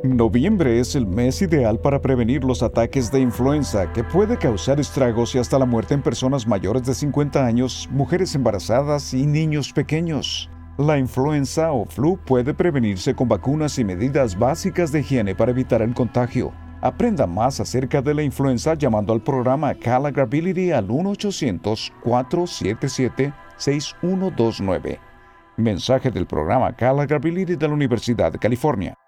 Noviembre es el mes ideal para prevenir los ataques de influenza, que puede causar estragos y hasta la muerte en personas mayores de 50 años, mujeres embarazadas y niños pequeños. La influenza o flu puede prevenirse con vacunas y medidas básicas de higiene para evitar el contagio. Aprenda más acerca de la influenza llamando al programa Calagrability al 1-800-477-6129. Mensaje del programa Calagrability de la Universidad de California.